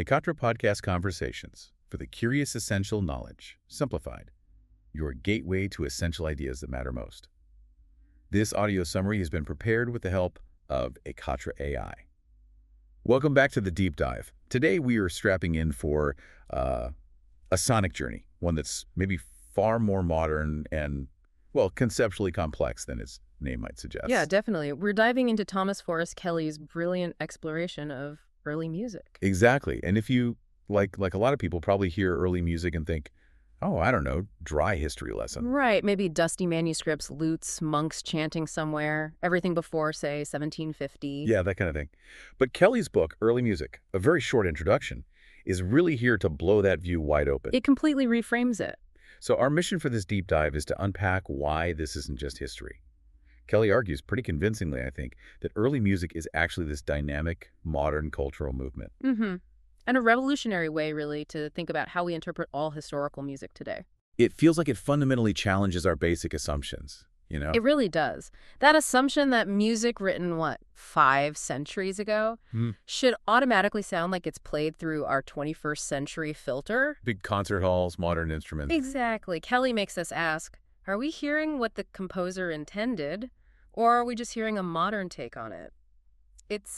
Hikatra Podcast Conversations for the Curious Essential Knowledge, Simplified, your gateway to essential ideas that matter most. This audio summary has been prepared with the help of Hikatra AI. Welcome back to the deep dive. Today we are strapping in for a sonic journey, one that's maybe far more modern and, well, conceptually complex than its name might suggest. Yeah, definitely. We're diving into Thomas Forrest Kelly's brilliant exploration of early music. Exactly. And if you, like a lot of people, probably hear early music and think, oh, I don't know, dry history lesson. Right, maybe dusty manuscripts, lutes, monks chanting somewhere, everything before, say, 1750. Yeah, that kind of thing. But Kelly's book, Early Music, a very short introduction, is really here to blow that view wide open. It completely reframes it. So our mission for this deep dive is to unpack why this isn't just history. Kelly argues pretty convincingly, I think, that early music is actually this dynamic, modern cultural movement. And a revolutionary way, really, to think about how we interpret all historical music today. It feels like it fundamentally challenges our basic assumptions, you know? It really does. That assumption that music written, 5 centuries ago, should automatically sound like it's played through our 21st century filter. Big concert halls, modern instruments. Exactly. Kelly makes us ask, are we hearing what the composer intended, or are we just hearing a modern take on it? It's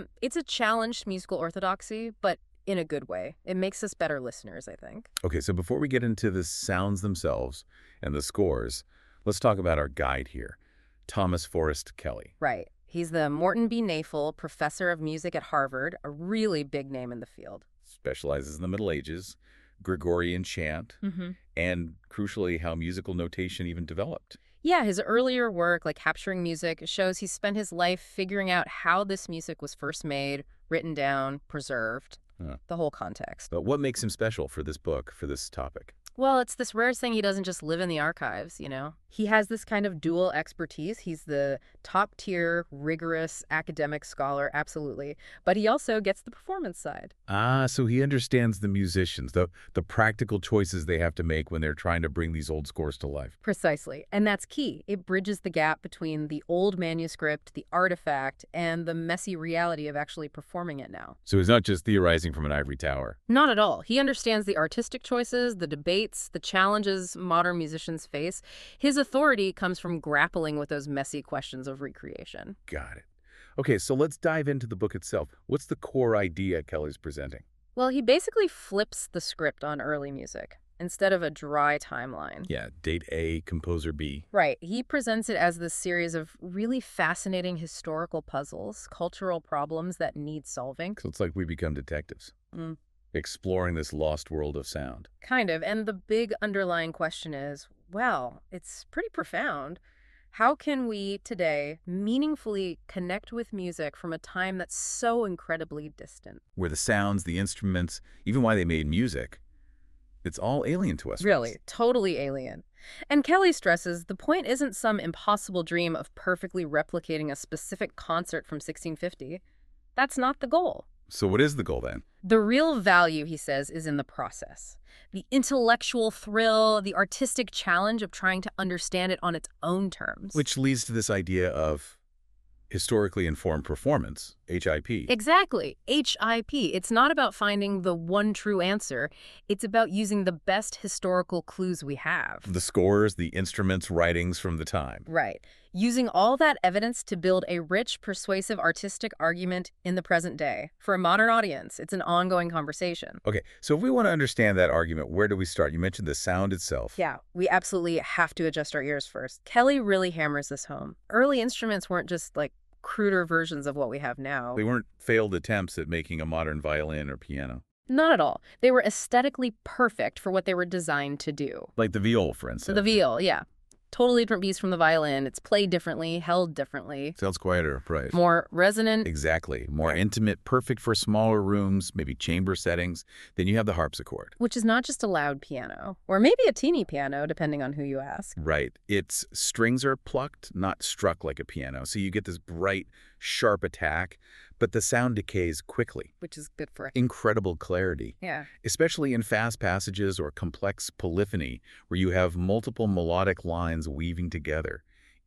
a challenge to musical orthodoxy, but in a good way. It makes us better listeners, I think. Okay, so before we get into the sounds themselves and the scores, let's talk about our guide here, Thomas Forrest Kelly. Right. He's the Morton B. Nafel Professor of Music at Harvard, a really big name in the field. Specializes in the Middle Ages, Gregorian chant, and crucially, how musical notation even developed. Yeah, his earlier work, like Capturing Music, shows he spent his life figuring out how this music was first made, written down, preserved, the whole context. But what makes him special for this book, for this topic? Well, it's this rare thing he doesn't just live in the archives, you know? He has this kind of dual expertise. He's the top-tier, rigorous academic scholar, absolutely. But he also gets the performance side. Ah, so he understands the musicians, the practical choices they have to make when they're trying to bring these old scores to life. Precisely. And that's key. It bridges the gap between the old manuscript, the artifact, and the messy reality of actually performing it now. So he's not just theorizing from an ivory tower. Not at all. He understands the artistic choices, the debates, the challenges modern musicians face. His authority comes from grappling with those messy questions of recreation. Got it. Okay, so let's dive into the book itself. What's the core idea Kelly's presenting? Well, he basically flips the script on early music instead of a dry timeline. Yeah, date A, composer B. Right. He presents it as this series of really fascinating historical puzzles, cultural problems that need solving. So it's like we become detectives, exploring this lost world of sound. Kind of. And the big underlying question is, well, it's pretty profound. How can we today meaningfully connect with music from a time that's so incredibly distant? Where the sounds, the instruments, even why they made music, it's all alien to us. Really, totally alien. And Kelly stresses the point isn't some impossible dream of perfectly replicating a specific concert from 1650. That's not the goal. So what is the goal then? The real value, he says, is in the process. The intellectual thrill, the artistic challenge of trying to understand it on its own terms. Which leads to this idea of historically informed performance, HIP. Exactly. HIP. It's not about finding the one true answer. It's about using the best historical clues we have. The scores, the instruments, writings from the time. Right. Using all that evidence to build a rich, persuasive, artistic argument in the present day. For a modern audience, it's an ongoing conversation. Okay, so if we want to understand that argument, where do we start? You mentioned the sound itself. Yeah, we absolutely have to adjust our ears first. Kelly really hammers this home. Early instruments weren't just like cruder versions of what we have now. They weren't failed attempts at making a modern violin or piano. Not at all. They were aesthetically perfect for what they were designed to do. Like the viol, for instance. The viol, yeah. Totally different beast from the violin. It's played differently, held differently. Sounds quieter, right? More resonant. Exactly. More intimate, perfect for smaller rooms, maybe chamber settings. Then you have the harpsichord. Which is not just a loud piano, or maybe a teeny piano, depending on who you ask. Right. Its strings are plucked, not struck like a piano. So you get this bright, sharp attack, but the sound decays quickly. Which is good for incredible clarity. Yeah. Especially in fast passages or complex polyphony, where you have multiple melodic lines weaving together.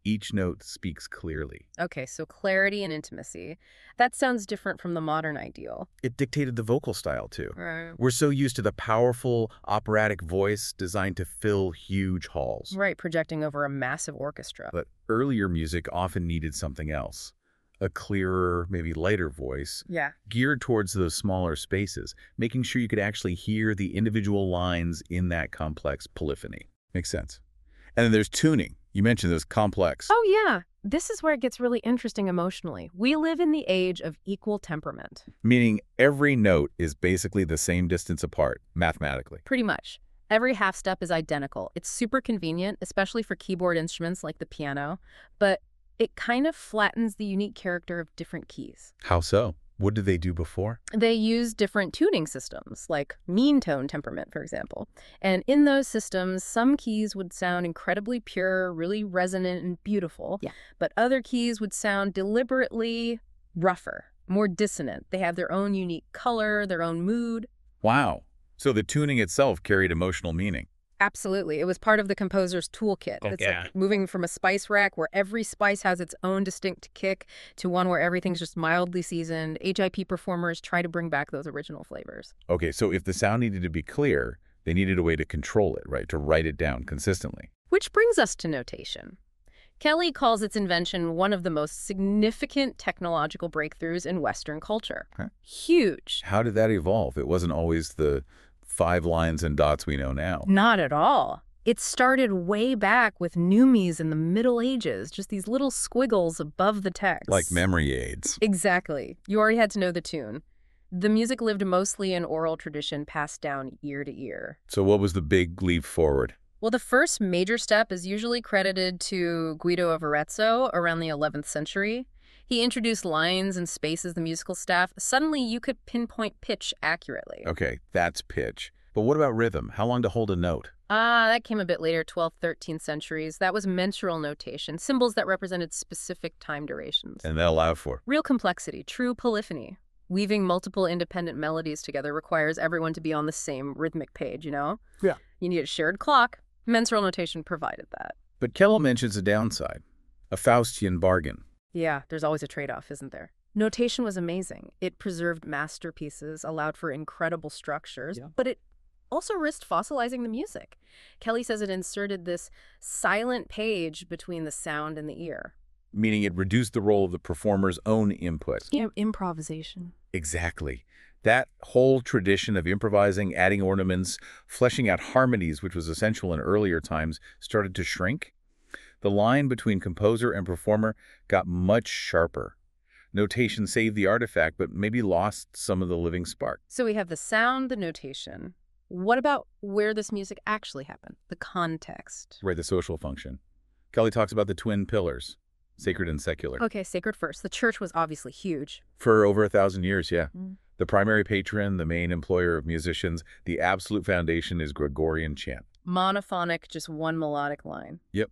Each note speaks clearly. Okay, so clarity and intimacy. That sounds different from the modern ideal. It dictated the vocal style, too. Right. We're so used to the powerful, operatic voice designed to fill huge halls. Right, projecting over a massive orchestra. But earlier music often needed something else. A clearer, maybe lighter voice, Yeah. geared towards those smaller spaces, making sure you could actually hear the individual lines in that complex polyphony. Makes sense. And then there's tuning. You mentioned those complex. Oh, yeah. This is where it gets really interesting emotionally. We live in the age of equal temperament. Meaning every note is basically the same distance apart, mathematically. Pretty much. Every half step is identical. It's super convenient, especially for keyboard instruments like the piano, but it kind of flattens the unique character of different keys. How so? What did they do before? They use different tuning systems, like mean tone temperament, for example. And in those systems, some keys would sound incredibly pure, really resonant and beautiful. Yeah. But other keys would sound deliberately rougher, more dissonant. They have their own unique color, their own mood. Wow. So the tuning itself carried emotional meaning. Absolutely. It was part of the composer's toolkit. It's like moving from a spice rack where every spice has its own distinct kick to one where everything's just mildly seasoned. HIP performers try to bring back those original flavors. Okay, so if the sound needed to be clear, they needed a way to control it, right? To write it down consistently. Which brings us to notation. Kelly calls its invention one of the most significant technological breakthroughs in Western culture. Huh. Huge. How did that evolve? It wasn't always the 5 lines and dots we know now. Not at all. It started way back with neumes in the Middle Ages, just these little squiggles above the text. Like memory aids. Exactly. You already had to know the tune. The music lived mostly in oral tradition passed down ear to ear. So what was the big leap forward? Well, the first major step is usually credited to Guido of Arezzo around the 11th century. He introduced lines and spaces in the musical staff. Suddenly, you could pinpoint pitch accurately. Okay, that's pitch. But what about rhythm? How long to hold a note? That came a bit later, 12th, 13th centuries. That was mensural notation, symbols that represented specific time durations. And that allowed for? Real complexity, true polyphony. Weaving multiple independent melodies together requires everyone to be on the same rhythmic page, you know? Yeah. You need a shared clock. Mensural notation provided that. But Kellel mentions a downside, a Faustian bargain. Yeah, there's always a trade-off, isn't there? Notation was amazing. It preserved masterpieces, allowed for incredible structures, but it also risked fossilizing the music. Kelly says it inserted this silent page between the sound and the ear. Meaning it reduced the role of the performer's own input. Yeah, improvisation. Exactly. That whole tradition of improvising, adding ornaments, fleshing out harmonies, which was essential in earlier times, started to shrink. The line between composer and performer got much sharper. Notation saved the artifact, but maybe lost some of the living spark. So we have the sound, the notation. What about where this music actually happened? The context. Right, the social function. Kelly talks about the twin pillars, sacred and secular. Okay, sacred first. The church was obviously huge. For over 1,000 years, yeah. Mm. The primary patron, the main employer of musicians, the absolute foundation is Gregorian chant. Monophonic, just one melodic line. Yep.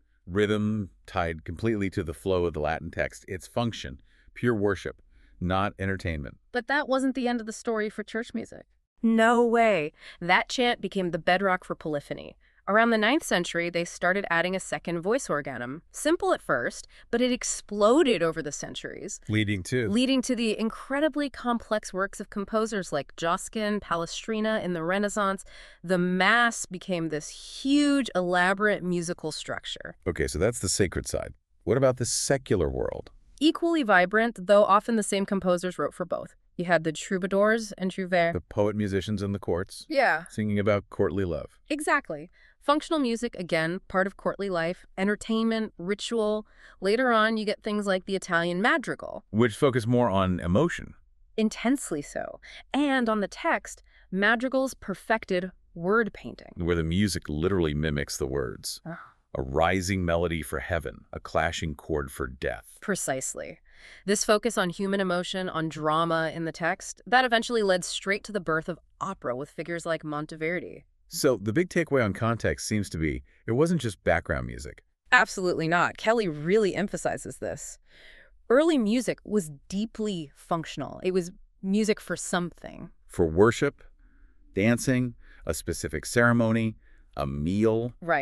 Rhythm tied completely to the flow of the Latin text. Its function, pure worship, not entertainment. But that wasn't the end of the story for church music. No way. That chant became the bedrock for polyphony. Around the 9th century, they started adding a second voice organum. Simple at first, but it exploded over the centuries, Leading to the incredibly complex works of composers like Josquin, Palestrina in the Renaissance. The Mass became this huge, elaborate musical structure. Okay, so that's the sacred side. What about the secular world? Equally vibrant, though often the same composers wrote for both. You had the troubadours and trouvères. The poet-musicians in the courts, Yeah. singing about courtly love. Exactly. Functional music, again, part of courtly life, entertainment, ritual. Later on, you get things like the Italian madrigal. Which focus more on emotion. Intensely so. And on the text, madrigals perfected word painting. Where the music literally mimics the words. Oh. A rising melody for heaven, a clashing chord for death. Precisely. This focus on human emotion, on drama in the text, that eventually led straight to the birth of opera with figures like Monteverdi. So the big takeaway on context seems to be, it wasn't just background music. Absolutely not. Kelly really emphasizes this. Early music was deeply functional. It was music for something. For worship, dancing, a specific ceremony, a meal. Right.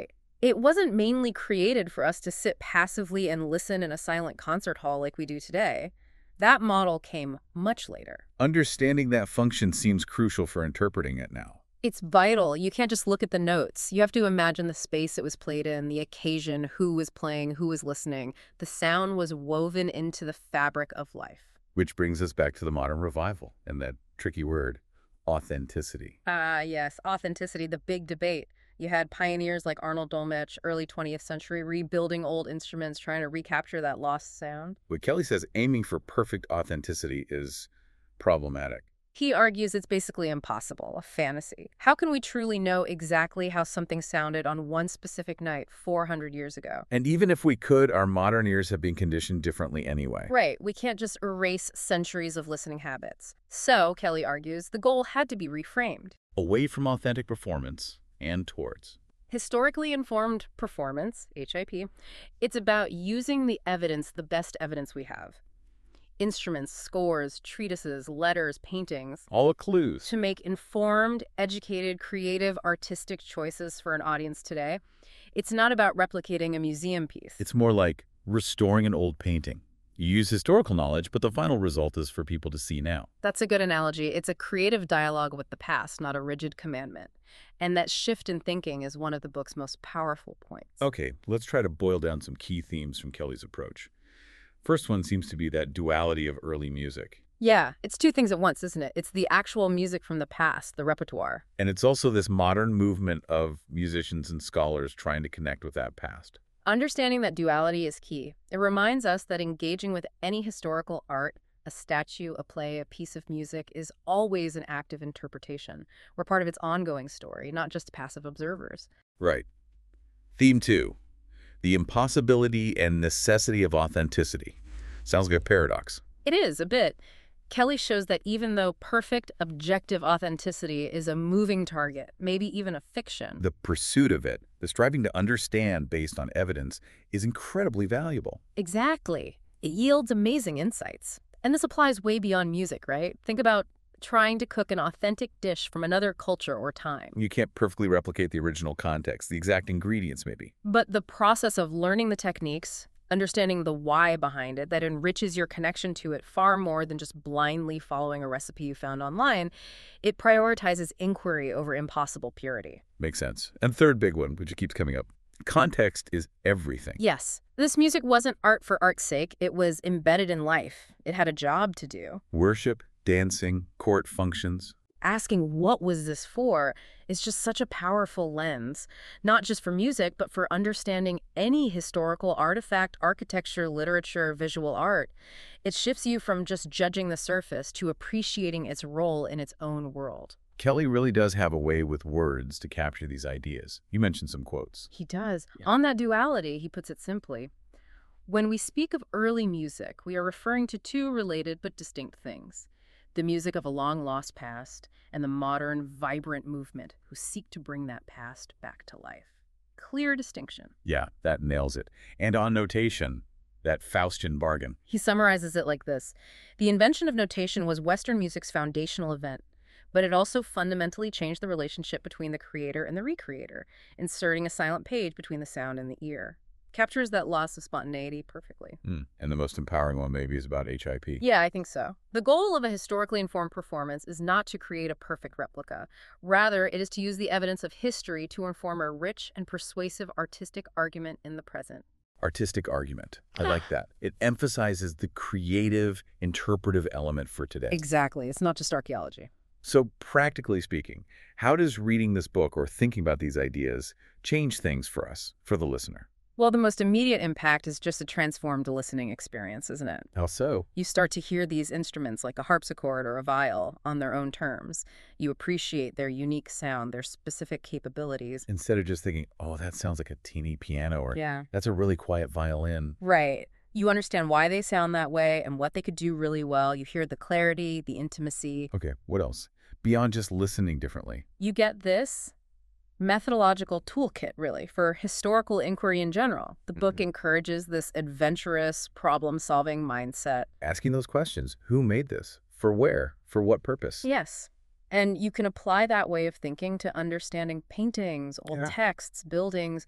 It wasn't mainly created for us to sit passively and listen in a silent concert hall like we do today. That model came much later. Understanding that function seems crucial for interpreting it now. It's vital. You can't just look at the notes. You have to imagine the space it was played in, the occasion, who was playing, who was listening. The sound was woven into the fabric of life. Which brings us back to the modern revival and that tricky word, authenticity. Yes, authenticity, the big debate. You had pioneers like Arnold Dolmetsch, early 20th century, rebuilding old instruments, trying to recapture that lost sound. What Kelly says aiming for perfect authenticity is problematic. He argues it's basically impossible, a fantasy. How can we truly know exactly how something sounded on one specific night 400 years ago? And even if we could, our modern ears have been conditioned differently anyway. Right, we can't just erase centuries of listening habits. So, Kelly argues, the goal had to be reframed. Away from authentic performance and towards. Historically informed performance, HIP, it's about using the evidence, the best evidence we have. Instruments, scores, treatises, letters, paintings, All clues. to make informed, educated, creative, artistic choices for an audience today. It's not about replicating a museum piece. It's more like restoring an old painting. You use historical knowledge, but the final result is for people to see now. That's a good analogy. It's a creative dialogue with the past, not a rigid commandment. And that shift in thinking is one of the book's most powerful points. Okay, let's try to boil down some key themes from Kelly's approach. First one seems to be that duality of early music. Yeah, it's two things at once, isn't it? It's the actual music from the past, the repertoire. And it's also this modern movement of musicians and scholars trying to connect with that past. Understanding that duality is key. It reminds us that engaging with any historical art, a statue, a play, a piece of music, is always an active interpretation. We're part of its ongoing story, not just passive observers. Right. Theme 2. The impossibility and necessity of authenticity. Sounds like a paradox. It is, a bit. Kelly shows that even though perfect, objective authenticity is a moving target, maybe even a fiction. The pursuit of it, the striving to understand based on evidence, is incredibly valuable. Exactly. It yields amazing insights. And this applies way beyond music, right? Think about trying to cook an authentic dish from another culture or time. You can't perfectly replicate the original context, the exact ingredients maybe. But the process of learning the techniques, understanding the why behind it, that enriches your connection to it far more than just blindly following a recipe you found online. It prioritizes inquiry over impossible purity. Makes sense. And third big one, which keeps coming up. Context is everything. Yes, this music wasn't art for art's sake. It was embedded in life. It had a job to do. Worship, dancing, court functions. Asking what was this for is just such a powerful lens, not just for music, but for understanding any historical artifact, architecture, literature, visual art. It shifts you from just judging the surface to appreciating its role in its own world. Kelly really does have a way with words to capture these ideas. You mentioned some quotes. He does. Yeah. On that duality, he puts it simply, when we speak of early music, we are referring to two related but distinct things. The music of a long-lost past, and the modern, vibrant movement who seek to bring that past back to life. Clear distinction. Yeah, that nails it. And on notation, that Faustian bargain. He summarizes it like this. The invention of notation was Western music's foundational event, but it also fundamentally changed the relationship between the creator and the recreator, inserting a silent page between the sound and the ear. Captures that loss of spontaneity perfectly. And the most empowering one maybe is about HIP. Yeah, I think so. The goal of a historically informed performance is not to create a perfect replica. Rather, it is to use the evidence of history to inform a rich and persuasive artistic argument in the present. Artistic argument. I like that. It emphasizes the creative, interpretive element for today. Exactly. It's not just archaeology. So practically speaking, how does reading this book or thinking about these ideas change things for us, for the listener? Well, the most immediate impact is just a transformed listening experience, isn't it? How so? You start to hear these instruments like a harpsichord or a viol on their own terms. You appreciate their unique sound, their specific capabilities. Instead of just thinking, oh, that sounds like a teeny piano, or Yeah. that's a really quiet violin. Right. You understand why they sound that way and what they could do really well. You hear the clarity, the intimacy. Okay, what else? Beyond just listening differently. You get this methodological toolkit, really, for historical inquiry in general. The book encourages this adventurous, problem-solving mindset. Asking those questions. Who made this? For where? For what purpose? Yes. And you can apply that way of thinking to understanding paintings, old Yeah. texts, buildings,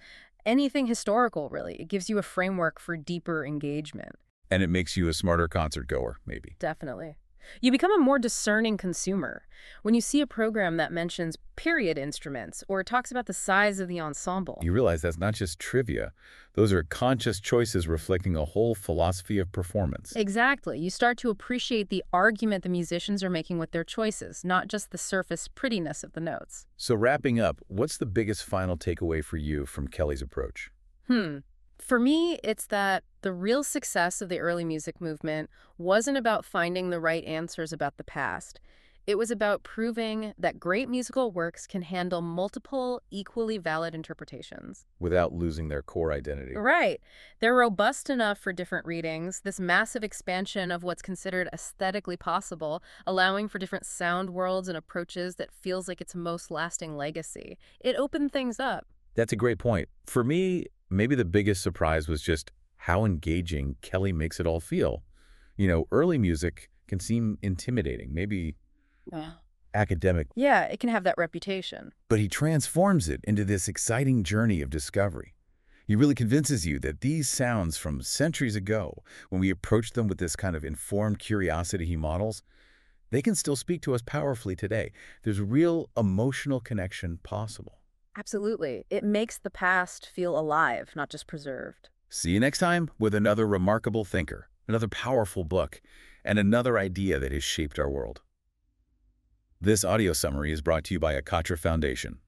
Anything historical, really. It gives you a framework for deeper engagement. And it makes you a smarter concert goer, maybe. Definitely. You become a more discerning consumer. When you see a program that mentions period instruments or talks about the size of the ensemble. You realize that's not just trivia. Those are conscious choices reflecting a whole philosophy of performance. Exactly. You start to appreciate the argument the musicians are making with their choices, not just the surface prettiness of the notes. So wrapping up, what's the biggest final takeaway for you from Kelly's approach? For me, it's that the real success of the early music movement wasn't about finding the right answers about the past. It was about proving that great musical works can handle multiple, equally valid interpretations. Without losing their core identity. Right. They're robust enough for different readings, this massive expansion of what's considered aesthetically possible, allowing for different sound worlds and approaches that feels like its most lasting legacy. It opened things up. That's a great point. For me, maybe the biggest surprise was just how engaging Kelly makes it all feel. Early music can seem intimidating, maybe academic, Yeah, it can have that reputation. but he transforms it into this exciting journey of discovery. He really convinces you that these sounds from centuries ago, when we approach them with this kind of informed curiosity he models, they can still speak to us powerfully today. There's real emotional connection possible. Absolutely. It makes the past feel alive, not just preserved. See you next time with another remarkable thinker, another powerful book, and another idea that has shaped our world. This audio summary is brought to you by Akatra Foundation.